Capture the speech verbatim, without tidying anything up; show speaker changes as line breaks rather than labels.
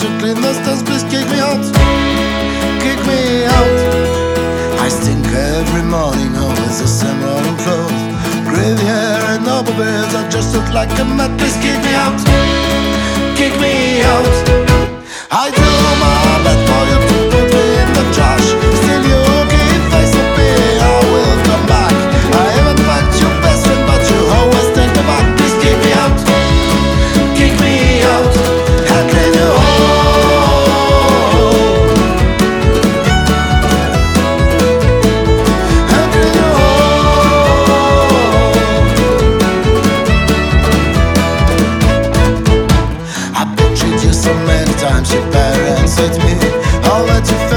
to clean the steps, please kick me out. Kick me out. I stink every morning, always the same rotten clothes. Gravy hair and noble bears, I just look like a mat. Please kick me out. Kick me out. I do my best for you to put me in the trash. Still you keep facing me, I will come back. I haven't fact your best friend, but you always take me back. Please kick me out. Kick me out. And leave you home. And leave you home. I pictured you so many times, your parents hate me. I'll let you